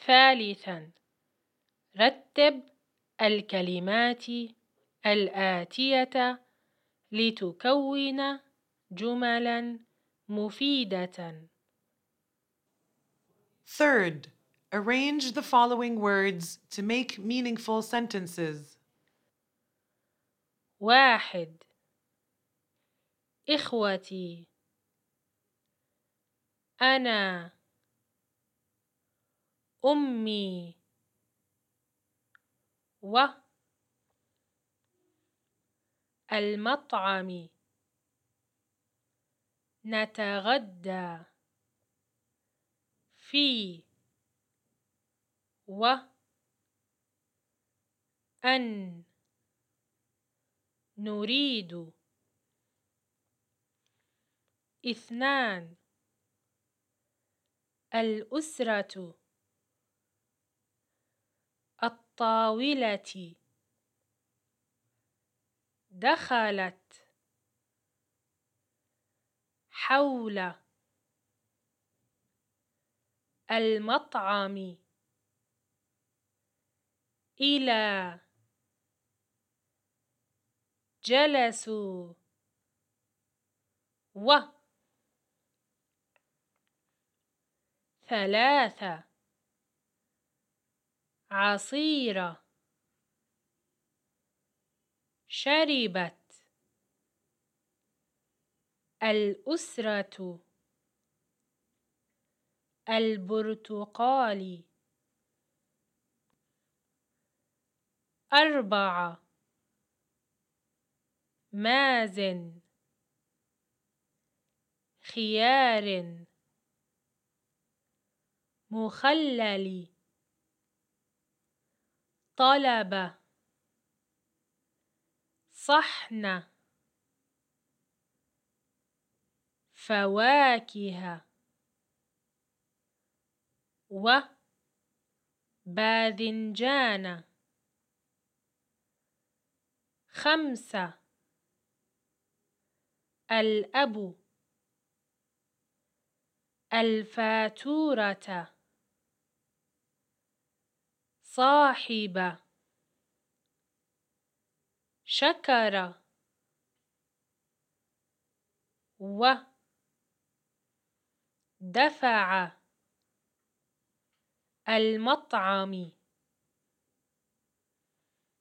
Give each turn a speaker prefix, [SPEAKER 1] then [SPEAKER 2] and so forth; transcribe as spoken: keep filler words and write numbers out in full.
[SPEAKER 1] ثالثاً، رتب الكلمات الآتية لتكون جملاً مفيدة.
[SPEAKER 2] Third, arrange the following words to make meaningful sentences.
[SPEAKER 1] واحد، إخوتي، أنا، أمي، و المطعم، نتغدى في، و أن، نريد. اثنان، الأسرة، الطاولة، دخلت، حول، المطعم، إلى، جلسوا، و ثلاثة، عصير، شربت، الأسرة، البرتقال. أربعة، مازن، خيار، مخلل، طلب، صحن، فواكه، وباذنجان. خمسة، الأب، الفاتورة، صاحب، شكر، ودفع، المطعم.